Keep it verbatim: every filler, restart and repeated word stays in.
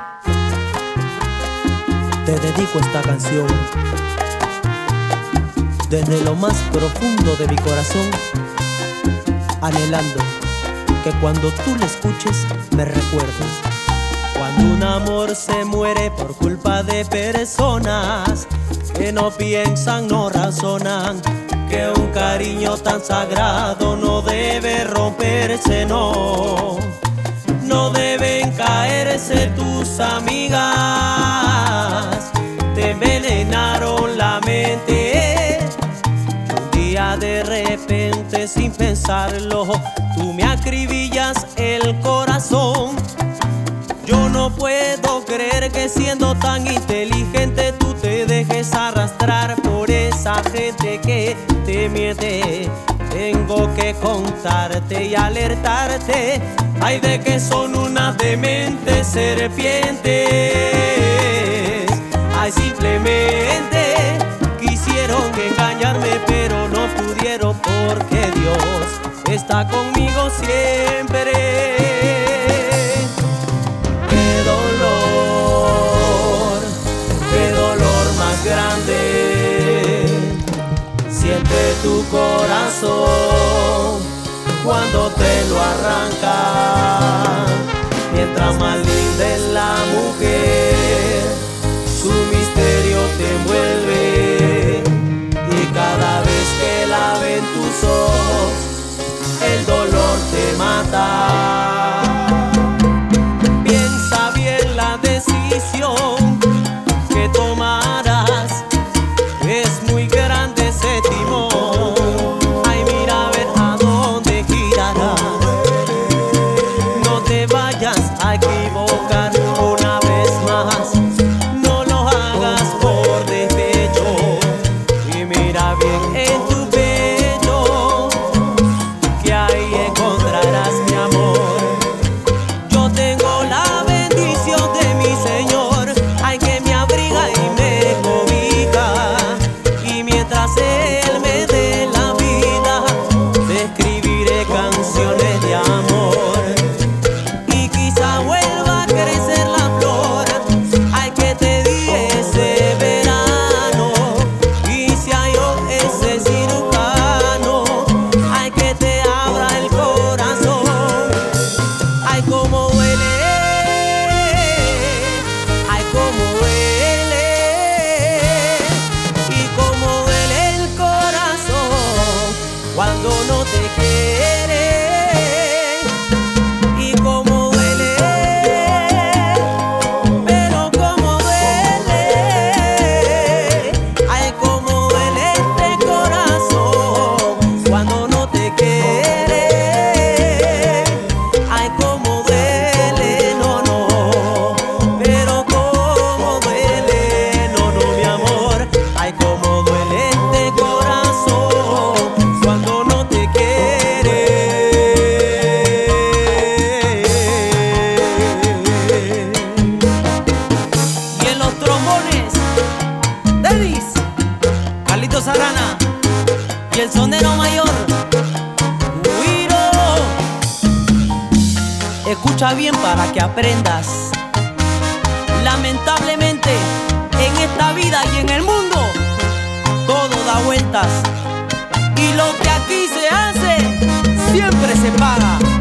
Te dedico esta canción desde lo más profundo de mi corazón, anhelando que cuando tú la escuches me recuerdes. Cuando un amor se muere por culpa de personas que no piensan, no razonan, que un cariño tan sagrado no debe romperse, no. No deben caerse tus amigas, te envenenaron la mente. Un día de repente sin pensarlo, tú me acribillas el corazón. Yo no puedo creer que siendo tan inteligente tú te dejes arrastrar por esa gente que te miente. Tengo que contarte y alertarte, ay, de que son unas dementes serpientes. Ay, simplemente quisieron engañarme, pero no pudieron, porque Dios está conmigo siempre. Qué dolor, qué dolor más grande siente tu corazón cuando te lo arrancan. Mientras más linda es la mujer, su misterio te envuelve, y cada vez que la ven tus ojos, el dolor te mata. Piensa bien la decisión que tomarás, es muy grande ese timón. Ay, mira a ver a dónde girarás. No te vayas a equivocar una vez más, no lo hagas por despecho. Y mira bien en tu pecho, que ahí encontrarás mi amor. Yo tengo la bendición de mi Señor, ay, que me abriga y me cobija. Y mientras Él me dé la vida, te escribiré canciones de amor. Y quizá vuelva a crecer la flor, ay, que te di ese verano. Y si halló ese cirujano, ay, que te abra el corazón. Ay, cómo duele, ay, cómo duele, y cómo duele el corazón cuando no te quiere. Y cómo duele, pero cómo duele, ay, cómo duele este corazón cuando no te quiere. Ay, cómo duele, no, no, pero cómo duele, no, no, mi amor. Ay, cómo duele este corazón cuando no te quiere. Y en los trombones, Dennis, Carlitos Arana y el sonero mayor, Huiro. Escucha bien para que aprendas. Lamentablemente, en esta vida y en el mundo, todo da vueltas. Y lo que aquí se hace, siempre se paga.